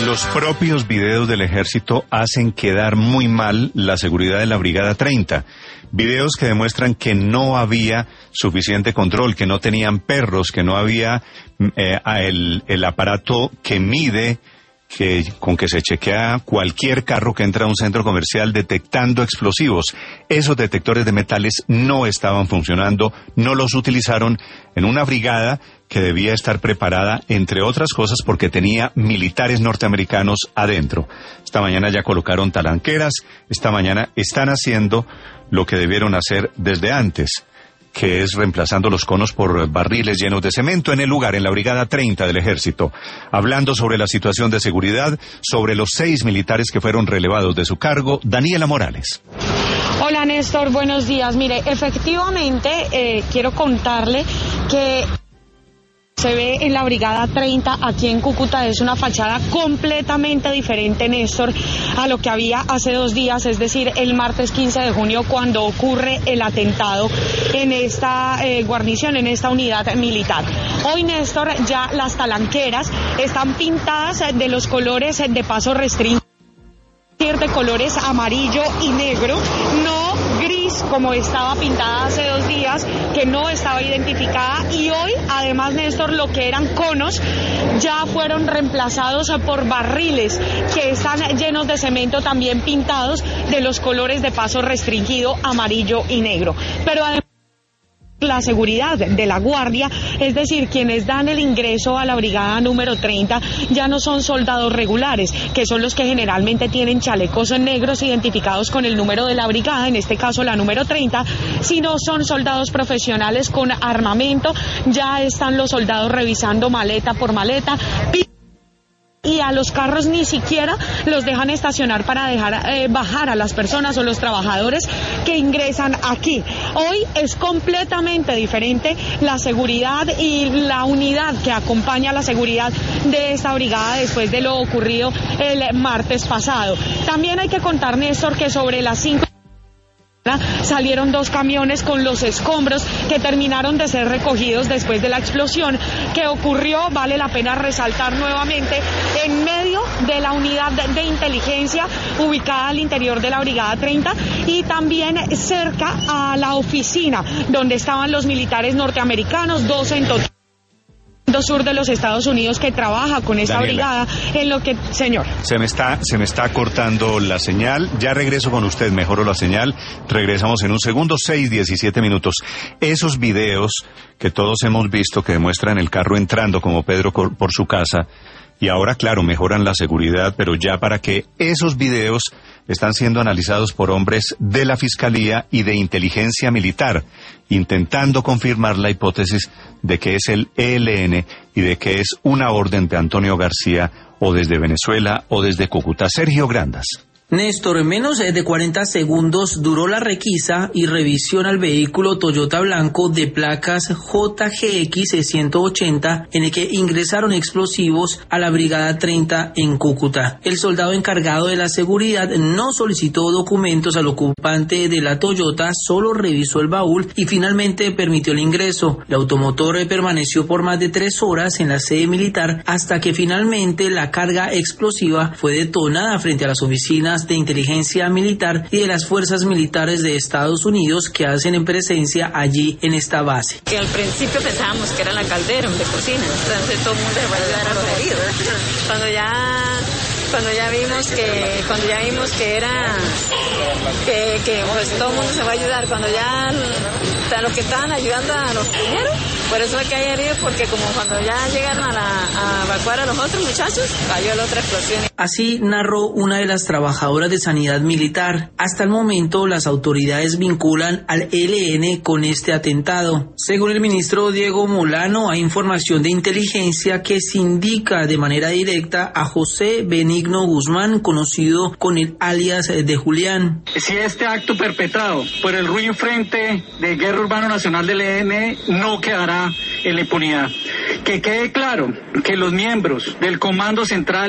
Los propios videos del ejército hacen quedar muy mal la seguridad de la Brigada 30. Videos que demuestran que no había suficiente control, que no tenían perros, que no había el aparato que mide, con que se chequea cualquier carro que entra a un centro comercial detectando explosivos. Esos detectores de metales no estaban funcionando, no los utilizaron en una brigada que debía estar preparada, entre otras cosas, porque tenía militares norteamericanos adentro. Esta mañana ya colocaron talanqueras, esta mañana están haciendo lo que debieron hacer desde antes, que es reemplazando los conos por barriles llenos de cemento en el lugar, en la Brigada 30 del Ejército. Hablando sobre la situación de seguridad, sobre los 6 militares que fueron relevados de su cargo, Daniela Morales. Hola Néstor, buenos días. Mire, efectivamente, quiero contarle que se ve en la Brigada 30 aquí en Cúcuta es una fachada completamente diferente, Néstor, a lo que había hace 2 días, es decir, el martes 15 de junio, cuando ocurre el atentado en esta guarnición, en esta unidad militar. Hoy, Néstor, ya las talanqueras están pintadas de los colores de paso restringido, de colores amarillo y negro, no gris como estaba pintada hace 2 días, que no estaba identificada, y hoy además, Néstor, lo que eran conos ya fueron reemplazados por barriles que están llenos de cemento, también pintados de los colores de paso restringido amarillo y negro. Pero además la seguridad de la guardia, es decir, quienes dan el ingreso a la brigada número 30 ya no son soldados regulares, que son los que generalmente tienen chalecos negros identificados con el número de la brigada, en este caso la número 30, sino son soldados profesionales con armamento. Ya están los soldados revisando maleta por maleta, y a los carros ni siquiera los dejan estacionar para dejar bajar a las personas o los trabajadores que ingresan aquí. Hoy es completamente diferente la seguridad y la unidad que acompaña la seguridad de esta brigada después de lo ocurrido el martes pasado. También hay que contar, Néstor, que sobre las 5 salieron 2 camiones con los escombros que terminaron de ser recogidos después de la explosión que ocurrió, vale la pena resaltar nuevamente, en medio de la unidad de inteligencia ubicada al interior de la Brigada 30 y también cerca a la oficina donde estaban los militares norteamericanos, 2 en total, sur de los Estados Unidos, que trabaja con esta Daniela, brigada, en lo que, señor. Se me está cortando la señal, ya regreso con usted, mejoró la señal, regresamos en un segundo, 6:17 minutos. Esos videos que todos hemos visto que demuestran el carro entrando como Pedro por su casa, y ahora, claro, mejoran la seguridad, pero ya para que esos videos están siendo analizados por hombres de la Fiscalía y de Inteligencia Militar, intentando confirmar la hipótesis de que es el ELN y de que es una orden de Antonio García, o desde Venezuela o desde Cúcuta. Sergio Grandas. Néstor, en menos de 40 segundos duró la requisa y revisión al vehículo Toyota blanco de placas JGX 180 en el que ingresaron explosivos a la Brigada 30 en Cúcuta. El soldado encargado de la seguridad no solicitó documentos al ocupante de la Toyota, solo revisó el baúl y finalmente permitió el ingreso. El automotor permaneció por más de 3 horas en la sede militar hasta que finalmente la carga explosiva fue detonada frente a las oficinas de inteligencia militar y de las fuerzas militares de Estados Unidos que hacen presencia allí en esta base. Que al principio pensábamos que era la caldera de cocina, entonces todo el mundo se va a ayudar a los heridos. Cuando ya vimos que era que pues todo el mundo se va a ayudar, cuando ya los que estaban ayudando a los primeros, por eso es que hay heridos, porque como cuando ya llegaron a evacuar a los otros muchachos, cayó la otra explosión. Así narró una de las trabajadoras de sanidad militar. Hasta el momento las autoridades vinculan al ELN con este atentado. Según el ministro Diego Molano, hay información de inteligencia que se indica de manera directa a José Benigno Guzmán, conocido con el alias de Julián. Si este acto perpetrado por el ruin Frente de Guerra Urbano Nacional del ELN no quedará en la impunidad. Que quede claro que los miembros del Comando Central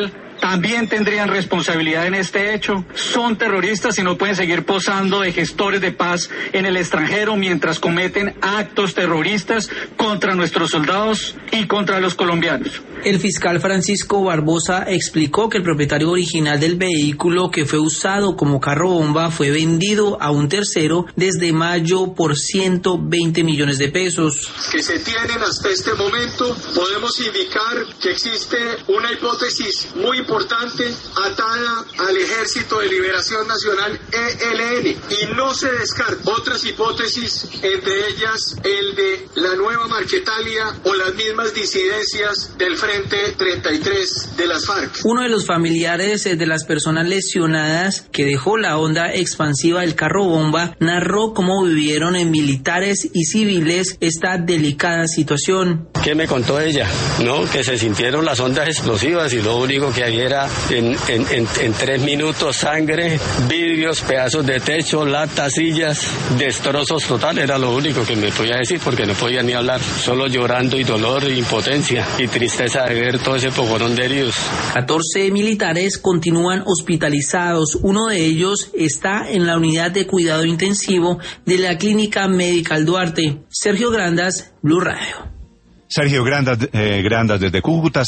también tendrían responsabilidad en este hecho. Son terroristas y no pueden seguir posando de gestores de paz en el extranjero mientras cometen actos terroristas contra nuestros soldados y contra los colombianos. El fiscal Francisco Barbosa explicó que el propietario original del vehículo que fue usado como carro bomba fue vendido a un tercero desde mayo por 120 millones de pesos. Que se tienen hasta este momento, podemos indicar que existe una hipótesis muy importante atada al Ejército de Liberación Nacional ELN y no se descartan otras hipótesis, entre ellas el de la nueva Marquetalia o las mismas disidencias del Frente 33 de las FARC. Uno de los familiares de las personas lesionadas que dejó la onda expansiva del carro bomba narró cómo vivieron en militares y civiles esta delicada situación. ¿Qué me contó ella? No, que se sintieron las ondas explosivas y lo único que había era en 3 minutos sangre, vidrios, pedazos de techo, latas, sillas, destrozos total, era lo único que me podía decir porque no podía ni hablar, solo llorando y dolor, impotencia y tristeza de ver todo ese pogonón de heridos. 14 militares continúan hospitalizados, uno de ellos está en la unidad de cuidado intensivo de la Clínica Medical Duarte. Sergio Grandas, Blue Radio. Sergio Grandas desde Cúcuta.